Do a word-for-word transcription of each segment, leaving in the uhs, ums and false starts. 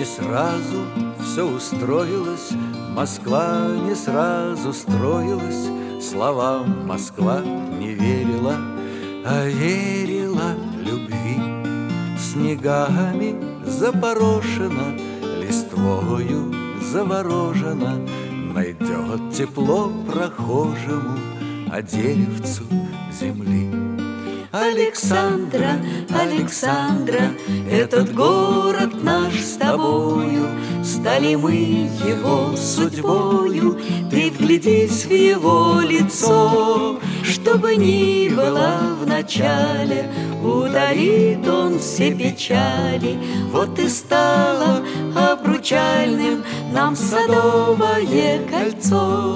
сразу все устроилось, Москва не сразу строилась, словам Москва не верила, а верила любви. Снегами запорошена, листвою заворожена, найдет тепло прохожему, а деревцу земли. Александра, Александра, этот город наш с тобою, стали мы его судьбою. Ты вглядись в его лицо, чтобы ни было в начале, удалит он все печали. Вот и стало обручальным нам Садовое кольцо.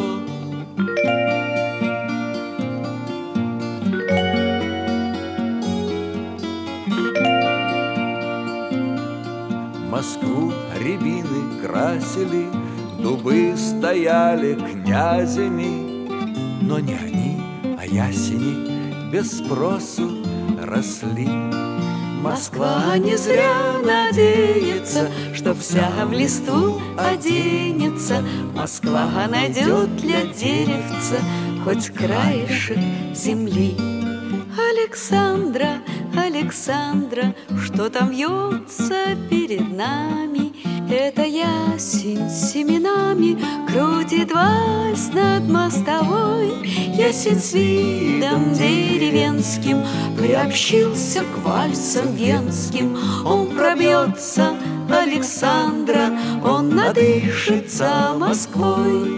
Москву рябины красили, дубы стояли князями, но не они, а ясени без спросу росли. Москва не зря надеется, что вся в листву оденется. Москва найдет для деревца хоть краешек земли. Александра, Александра, что там вьется перед нами? Это ясень семенами крутит вальс над мостовой. Ясень с видом деревенским приобщился к вальсам венским. Он пробьется, Александра, он надышится Москвой.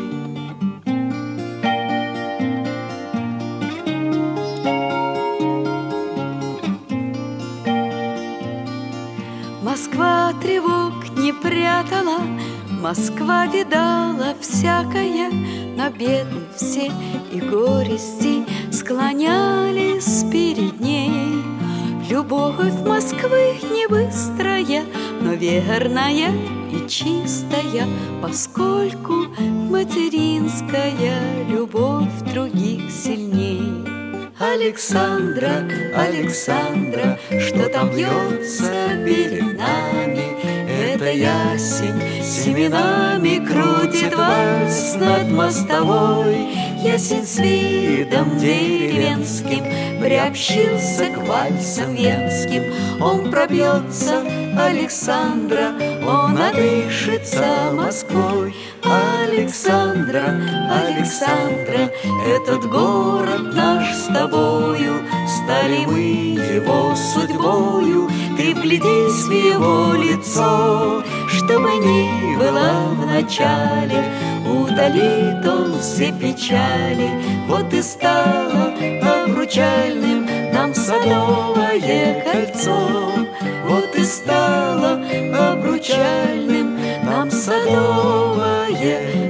Москва тревог не прятала, Москва видала всякое, но беды все и горести склонялись перед ней. Любовь Москвы не быстрая, но верная и чистая, поскольку материнская любовь других сильней. Александра, Александра, что там вьется перед нами? Это ясень семенами крутит вальс над мостовой. Ясень с видом деревенским приобщился к вальсам венским. Он пробьется, Александра, он надышится Москвой. Александра, Александра, этот город наш с тобою, стали мы его судьбою. Ты вглядись в его лицо, чтобы ни было в начале, удалит он все печали. Вот и стало обручальным нам Садовое кольцо. Вот и стало обручальным нам Садовое